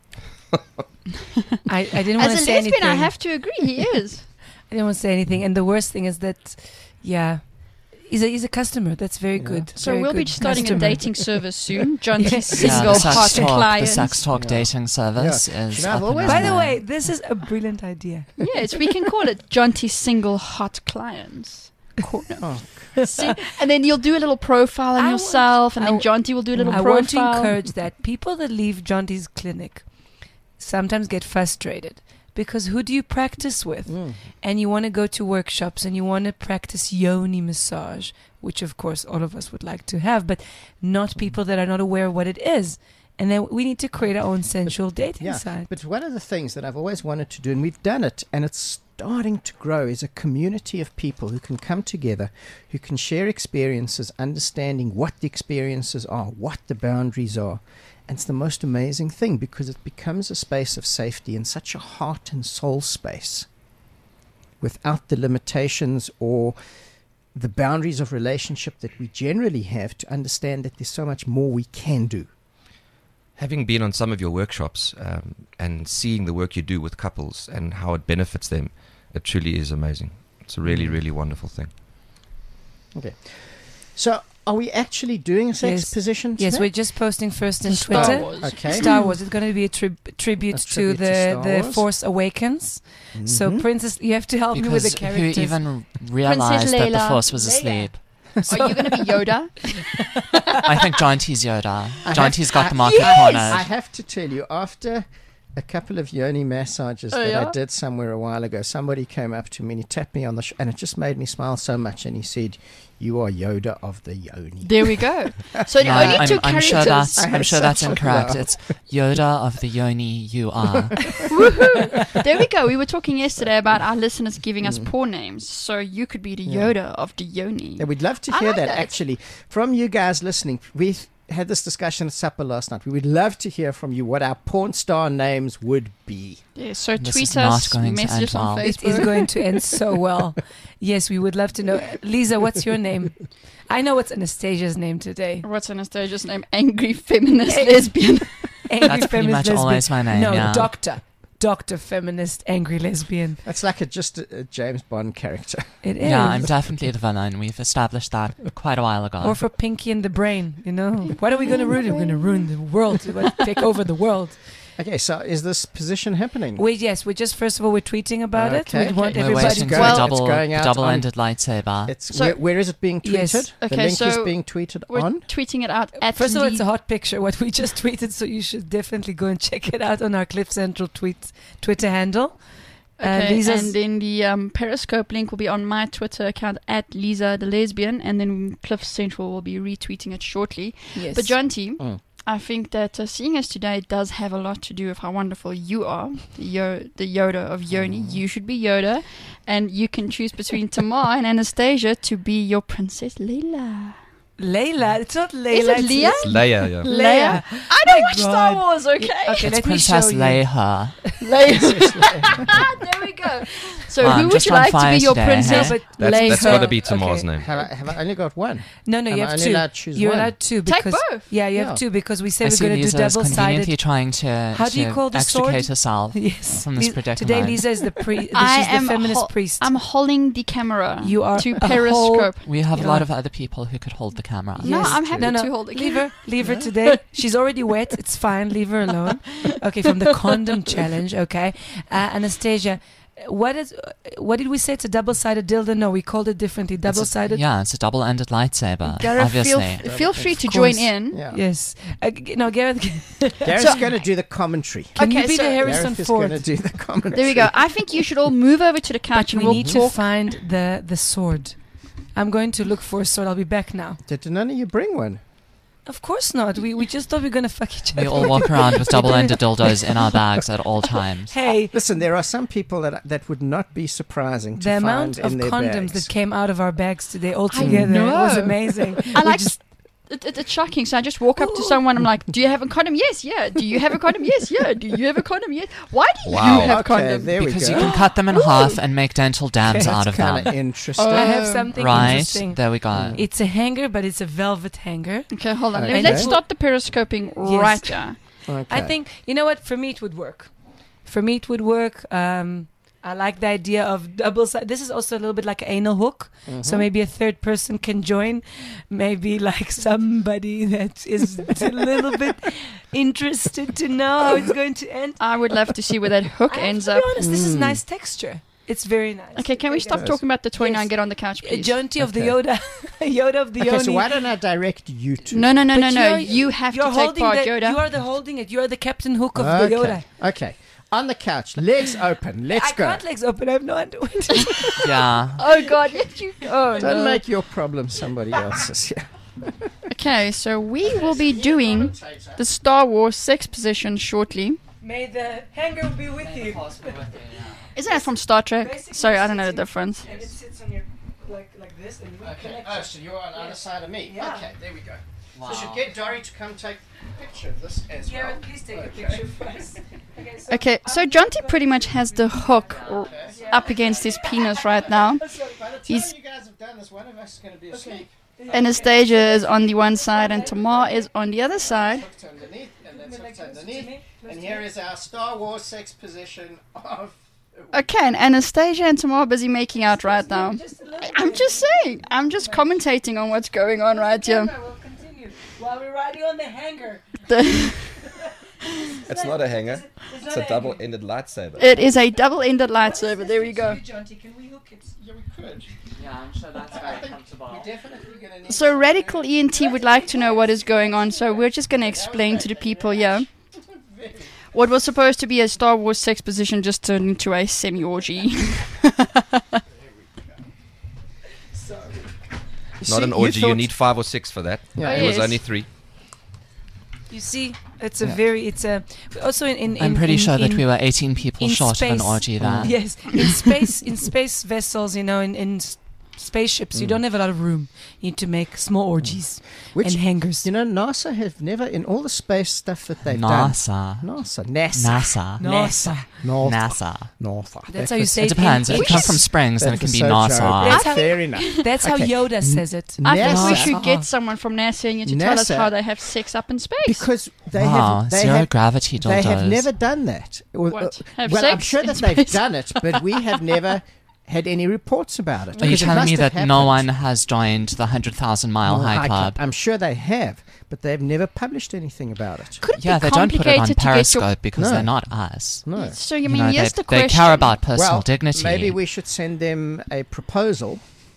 I didn't want to say anything. As a lesbian, I have to agree, he is. I didn't want to say anything. And the worst thing is that, He's a customer. That's very good. So Very we'll be good starting customer. a dating service soon. John T. Yeah, Single the sex hot talk, clients. the sex talk dating service Yeah. is You know, I've up and always- By the running. way, this is a brilliant idea. Yes, we can call it John T. Single hot clients. Corner. Oh. See? And then you'll do a little profile on I yourself, and I then w- John T. will do a little I profile. want to encourage that people that leave John T's clinic sometimes get frustrated because who do you practice with? And you want to go to workshops and you want to practice yoni massage, which of course all of us would like to have, but not people that are not aware of what it is. And then we need to create our own sensual dating Yeah, site. but one of the things that I've always wanted to do, and we've done it, and it's starting to grow, is a community of people who can come together, who can share experiences, understanding what the experiences are, what the boundaries are. And it's the most amazing thing because it becomes a space of safety and such a heart and soul space without the limitations or the boundaries of relationship that we generally have, to understand that there's so much more we can do. Having been on some of your workshops and seeing the work you do with couples and how it benefits them, it truly is amazing. It's a really, really wonderful thing. Okay. So, are we actually doing a sex Yes. position Yes, today? we're just posting first in Star Twitter. Wars. Okay. Star Wars. It's going to be a tribute A to tribute to Star the Wars. Force Awakens. So, Mhm. Princess, you have to help me with the Because characters. who even realized that the Layla. Force was Layla. asleep? Are you going to be Yoda? I think John T's Yoda. I John have- T's got the I- market Yes! cornered. I have to tell you, after a couple of yoni massages Oh, that I yeah? did somewhere a while ago, somebody came up to me and he tapped me on the and it just made me smile so much, and he said, "You are Yoda of the yoni." There we go. So the No, only two I'm sure characters. that's I I'm had sure that's such a incorrect. laugh. It's Yoda of the Yoni. You are. Woohoo! There we go. We were talking yesterday about our listeners giving us poor names, so you could be the Yoda of the Yoni. Yeah, we'd love to I hear like that, that. actually from you guys listening. We had this discussion at supper last night. We would love to hear from you what our porn star names would be. Yeah, so This tweet is not us, going to message end us on well. It Facebook. is going to end so well. Yes, we would love to know. Lisa, what's your name? I know what's Anastasia's name today. What's Anastasia's name? Angry feminist lesbian. Angry That's pretty feminist much lesbian. always my name, No, yeah. Doctor feminist angry lesbian. That's like just a James Bond character. It is. Yeah, I'm definitely the villain. We've established that quite a while ago. Or for Pinky and the Brain, you know. What are we going to ruin? We're going to ruin the world. We're going to take over the world. Okay, so is this position happening? Yes, we're just, first of all, we're tweeting about Okay. it. We want Okay. We're everybody waiting to... for Well- the It's going out on- double-ended lightsaber. It's So- where is it being tweeted? Yes. The Okay, link is so being tweeted We're on. tweeting it out at First of all, Lee- it's a hot picture, what we just tweeted, so you should definitely go and check it out on our Cliff Central Twitter handle. Okay, Lisa's- and then the Periscope link will be on my Twitter account at Lisa the Lesbian, and then Cliff Central will be retweeting it shortly. Yes. But John T, Mm. I think that seeing us today does have a lot to do with how wonderful you are, the Yoda of Yoni. You should be Yoda, and you can choose between Tamar and Anastasia to be your Princess Layla. Layla. It's not Layla. Is it it's Leah? It's Leia, yeah. Leia. I don't My watch Star God. Wars, okay? Okay, It's let me Princess show you. Leia. There we go. So Well, who I'm would just you on like to fire be your today, princess? hey? That's Leia? got to be Tamar's Okay. name. Have I only got one? No, you Am I have only two. allowed to choose You're one? allowed two Take because both. yeah, you Yeah. have two because we I said we're see going to do Lisa is double-sided. conveniently trying to, How do you call the extricate sword? herself Yes. from this Lisa- predicament. Today, Lisa is the she's I the am feminist priest. I'm holding the camera. You are to a Periscope. We have a You lot are- of other people who could hold the camera. No, Yes. I'm happy No, to hold the leave camera. her. Leave her today. She's already wet. It's fine. Leave her alone. Okay, from the condom challenge. Okay, Anastasia. What did we say? It's a double-sided dildo. No, we called it differently. Double-sided. Yeah, it's a double-ended lightsaber. Gareth, obviously. feel free to Of join course. in. Yeah. Yes. No, Gareth. Gareth's So- going to do the commentary. Can Okay, you be so- the Harrison Gareth is going Ford? to do the commentary. There we go. I think you should all move over to the couch But we and we'll need talk. to find the sword. I'm going to look for a sword. I'll be back now. Did none of you bring one? Of course not. We just thought we were going to fuck each We other. all walk around with double-ended dildos in our bags at all times. Hey, Listen, there are some people that would not be surprising to the amount find of in their condoms bags. that came out of our bags today all together was know. amazing. I We like just- it's shocking. So I just walk up to someone. I'm like, "Do you have a condom? Yes, yeah. Do you have a condom? Yes, yeah. Do you have a condom? Yes. Why do Wow. you have Okay, condoms? there we Because go. you can cut them in half and make dental dams out of Kind them. of interesting. I have something Right? interesting. There we go. It's a hanger, but it's a velvet hanger. Okay, hold on. Okay. Let's start the periscoping right Yes. here. Okay. I think, you know what? For me, it would work. For me, it would work. I like the idea of double side. This is also a little bit like an anal hook. So maybe a third person can join. Maybe like somebody that is a little bit interested to know how it's going to end. I would love to see where that hook ends up. To be honest, this is nice texture. It's very nice. Okay, can we stop talking about the toy now and get on the couch, please? Jonty of the Yoda. Yoda of the Okay, Yoni. so why don't I direct you two? No. But You have to you're take holding part, that- Yoda. You are the holding it. You are the Captain Hook of the Yoda. Okay. On the couch, legs open. Let's I go. can't legs open. I have no underwear. Yeah. Oh, God. Yes, you... Oh, Don't no. make your problem somebody else's here. Okay, so we will be doing the Star Wars sex position shortly. May the hanger be with you. Isn't that from Star Trek? Basically, Sorry, I it don't know the sits in- difference. And it sits on your like this, and you connect it. so you're on the other side of me. Yeah. Okay, there we go. Wow. So should get Dory to come take a picture of this as Yeah, well. please take a picture first. Okay, so Jonty pretty much has the hook up against his penis right now. By the time He's- you guys have done this, one of us is going to be asleep. Anastasia is on the one side and Tamar is on the other side. Hooked underneath, and that's hooked underneath. And here is our Star Wars sex position of... Okay, and Anastasia and Tamar are busy making out right now. I'm just saying. I'm just commentating on what's going on right here. We'll continue while we're riding on the hanger. It's not a hanger. It's It's a double-ended lightsaber. It is a double-ended lightsaber. There we go. Jonty, can we hook it? Yeah, we could. Yeah, I'm sure that's very comfortable. We're definitely going to need... So Radical ENT would like to know what is going on, so we're just going to explain to the people here. What was supposed to be a Star Wars sex position just turned into a semi-orgy. Not an orgy. You need 5 or 6 for that. Yeah. It was Yes. only 3. You see, it's a also in I'm pretty sure that in- we were 18 people in short of an space. orgy there. Yes, in space vessels, in spaceships, you don't have a lot of room. You need to make small orgies and hangers. You know, NASA have never, in all the space stuff that they've NASA. done... NASA. NASA. NASA. NASA. NASA. That's how you say It it. depends. If you come from Springs, then it can be NASA. That's how- fair enough. That's how Okay. Yoda says it. I think we NASA. should get someone from NASA here to tell us NASA- how they have sex up in space. Because they Wow, have... They zero have gravity They have dildos. never done that. What? Have Well, I'm sex sure in that they've space? done it, but we have never had any reports about it. Are you Because it telling must me have that no happened. one has joined the 100,000 Mile Well, High Club? I'm sure they have, but they've never published anything about it. Could it Yeah, be they don't put it on complicated to get your... Periscope because No. they're not us. No. So, you You mean, know, here's they, the question. they care about personal Well, dignity. maybe we should send them a proposal.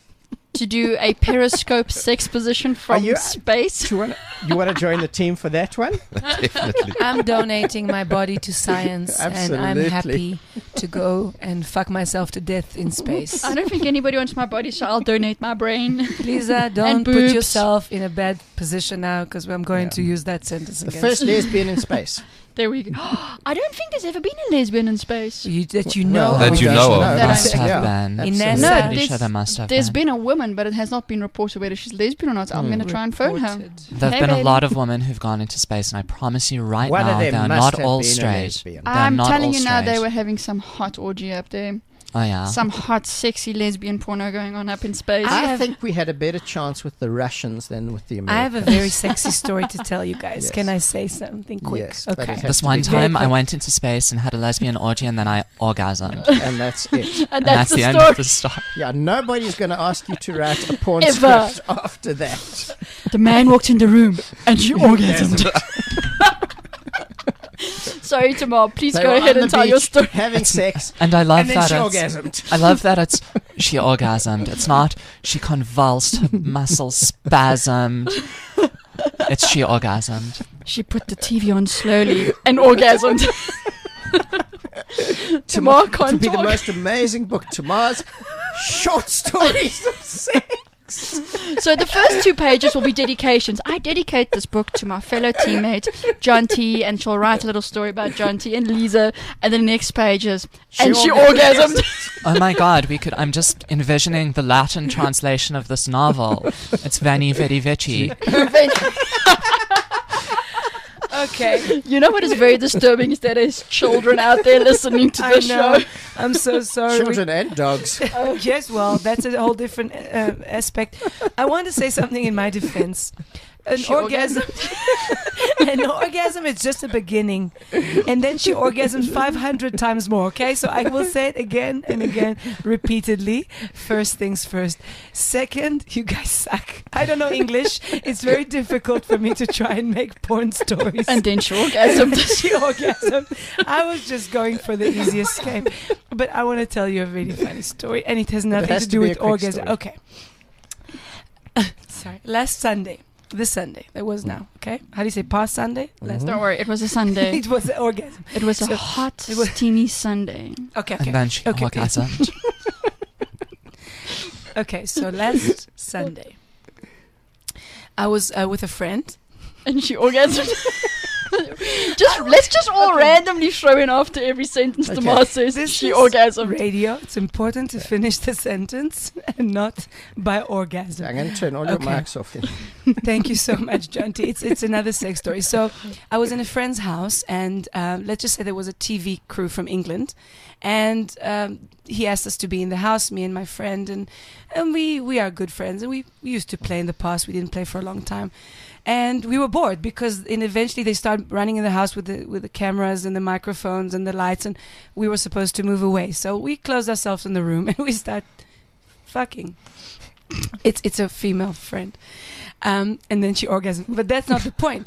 To do a Periscope sex position from you- space. You want to join the team for that one? Definitely. I'm donating my body to science, and I'm Absolutely. happy to go and fuck myself to death in space. I don't think anybody wants my body, so I'll donate my brain. Lisa, don't put boobs. yourself in a bad position now, because I'm going to use that sentence The again. first lesbian in space. There we go. I don't think there's ever been a lesbian in space. That you know. Well, That we you don't know of. That There I- must have Yeah, been. In absolutely. NASA. No, I'm pretty there's- sure there must have There's been. been a woman, but it has not been reported whether she's lesbian or not. I'm going to try and phone her. Reported. There have Hey, been a baby. lot of women who've gone into space, and I promise you right One of now, them they're must not have all been a straight. lesbian. They're I'm not telling all you now, they straight. were having some hot orgy up there. Oh, yeah. Some hot, sexy lesbian porno going on up in space. I think we had a better chance with the Russians than with the I Americans. have a very sexy story to tell you guys. Yes. Can I say something quick? Yes, but it Okay. has This to one be time, I quick. went into space and had a lesbian orgy, and then I orgasmed. And that's it. and And that's the end story. of the story. Yeah, nobody's going to ask you to write a porn Ever. script after that. The man walked in the room and she orgasmed. Sorry, Tamar. Please They go were ahead on and the tell your beach story. having sex, And I love and then that she it's, orgasmed. I love that it's she orgasmed. It's not she convulsed, her muscles spasmed. It's she orgasmed. She put the TV on slowly and orgasmed. Tamar to can't be the talk. most amazing book. Tamar's short stories of sex. So the first 2 pages will be dedications. I dedicate this book to my fellow teammate, John T, and she'll write a little story about John T and Lisa. And the next page is, and she orgasmed. Oh my god, I'm just envisioning the Latin translation of this novel. It's Veni Vidi Vici. Okay. You know what is very disturbing is that there's children out there listening to I this know. show. I'm so sorry. Children and dogs. Yes, well, that's a whole different aspect. I want to say something in my defense. an orgasm. An orgasm is just a beginning, and then she orgasms 500 times more. Okay, so I will say it again and again, repeatedly. First things first. Second, you guys suck. I don't know English. It's very difficult for me to try and make porn stories. And then she orgasmed. She orgasmed. I was just going for the easy escape, but I want to tell you a really funny story, and it has nothing to do with orgasm. Okay. Sorry. Last Sunday. This Sunday. It was now. Okay. How do you say past Sunday? Don't worry. It was a Sunday. It was an orgasm. It was a hot, steamy Sunday. Okay. And then she orgasmed. Okay. So last Sunday, I was with a friend, and she orgasmed. Let's just all randomly throw in after every sentence Tamar says This she is orgasmed. Radio. It's important to finish the sentence and not by orgasm. I'm going to turn all your mics off. Thank you so much, Jonty. It's another sex story. So I was in a friend's house, and let's just say there was a TV crew from England, and he asked us to be in the house, me and my friend, and we are good friends, and we used to play in the past. We didn't play for a long time. And we were bored because eventually they started running in the house with the cameras and the microphones and the lights, and we were supposed to move away. So we closed ourselves in the room and we start fucking. It's a female friend, and then she orgasmed. But that's not the point.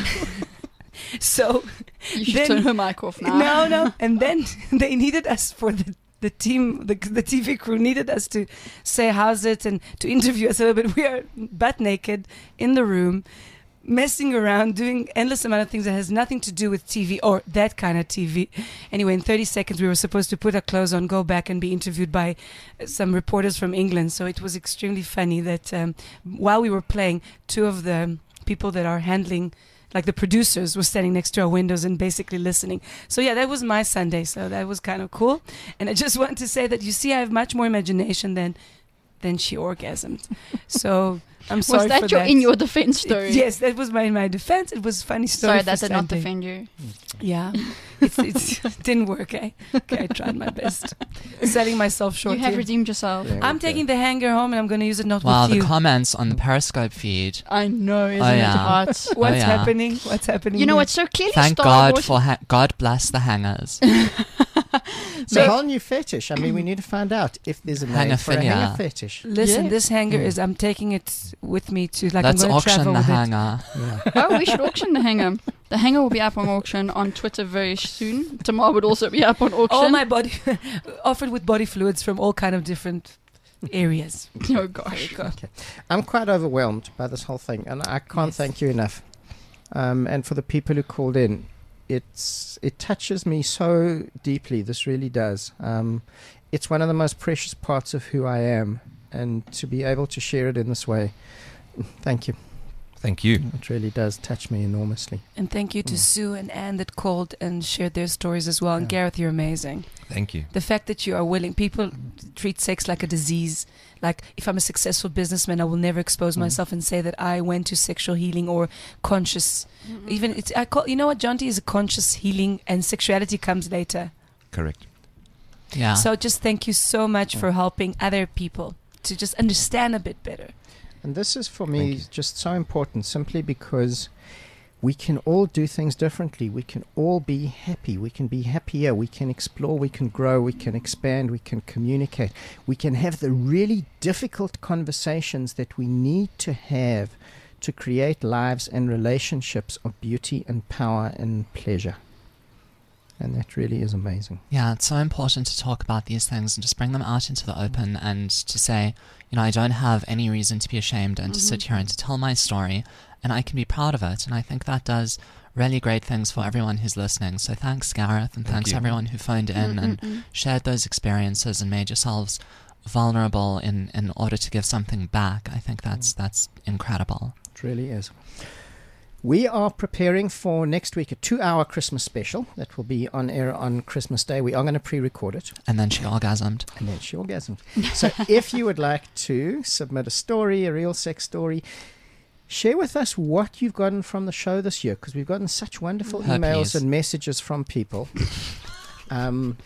So you should turn her mic off now. No. And then they needed us for the team, the TV crew needed us to say how's it and to interview us a little bit. We are butt naked in the room, messing around, doing endless amount of things that has nothing to do with TV or that kind of TV. Anyway, in 30 seconds we were supposed to put our clothes on, go back and be interviewed by some reporters from England. So it was extremely funny that while we were playing, two of the people that are handling, like the producers, were standing next to our windows and basically listening. So yeah, that was my Sunday. So that was kind of cool. And I just want to say that, you see, I have much more imagination than she orgasmed. So I'm sorry for that. Was that in your defense story? Yes, that was my defense. It was a funny story. Sorry, that did not defend you. Yeah, it didn't work. Okay, I tried my best. Selling myself short. You have here. redeemed yourself. Yeah, I'm taking the hanger home and I'm going to use it not wow, with you. Wow, the comments on the Periscope feed. I know, isn't it hot? What's happening? What's happening? You know here? what? So clearly, thank God for God bless the hangers. It's a whole new fetish. I mean, we need to find out if there's a name for a hanger fetish. Listen, this hanger is, I'm taking it with me to, like, let's I'm going to auction travel the with hanger. Yeah. Oh, we should auction the hanger. The hanger will be up on auction on Twitter very soon. Tomorrow would also be up on auction. All my body, offered with body fluids from all kind of different areas. Oh gosh. Okay. I'm quite overwhelmed by this whole thing, and I can't thank you enough. And for the people who called in, it touches me so deeply. This really does. It's one of the most precious parts of who I am, and to be able to share it in this way, thank you. Thank you. It really does touch me enormously. And thank you to Sue and Anne that called and shared their stories as well. And Gareth, you're amazing. Thank you. The fact that you are willing. People treat sex like a disease. Like, if I'm a successful businessman, I will never expose myself and say that I went to sexual healing or conscious. Even you know what, Jonty, is a conscious healing, and sexuality comes later. Correct. Yeah. So just thank you so much for helping other people to just understand a bit better. And this is, for me, just so important, simply because we can all do things differently. We can all be happy. We can be happier. We can explore. We can grow. We can expand. We can communicate. We can have the really difficult conversations that we need to have to create lives and relationships of beauty and power and pleasure. And that really is amazing. Yeah, it's so important to talk about these things and just bring them out into the open and to say, you know, I don't have any reason to be ashamed and to sit here and to tell my story, and I can be proud of it. And I think that does really great things for everyone who's listening. So thanks, Gareth, and thanks everyone who phoned in and shared those experiences and made yourselves vulnerable in order to give something back. I think that's incredible. It really is. We are preparing for next week a 2-hour Christmas special that will be on air on Christmas Day. We are going to pre-record it. And then she orgasmed. So if you would like to submit a story, a real sex story, share with us what you've gotten from the show this year, because we've gotten such wonderful emails and messages from people of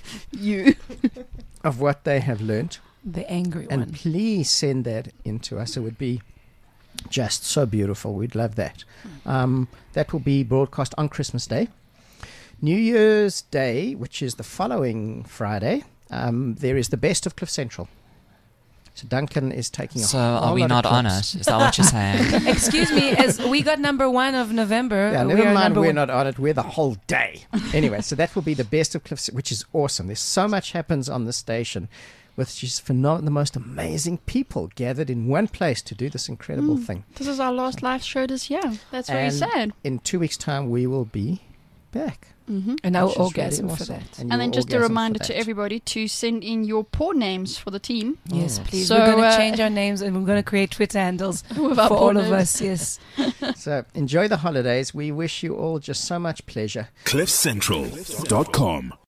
what they have learnt. The angry and one. Please send that in to us. It would be Just so beautiful. We'd love that. That will be broadcast on Christmas Day. New Year's Day, which is the following Friday, there is the best of Cliff Central. So Duncan is taking a So whole are we lot not of on clips. it? Is that what you're saying? Excuse me, as we got number 1 of November. Yeah, we never are mind, number we're one. not on it. We're the whole day. Anyway, so that will be the best of Cliff, which is awesome. There's so much happens on the station with just the most amazing people gathered in one place to do this incredible thing. This is our last live show this year. That's very And sad. in 2 weeks' time, we will be back. And I will which is really orgasm for awesome. that. And you then will just a orgasm for reminder that. to everybody to send in your poor names for the team. Yes, please. So, we're going to change our names and we're going to create Twitter handles With for our all of partners. us. Yes. So enjoy the holidays. We wish you all just so much pleasure. CliffCentral.com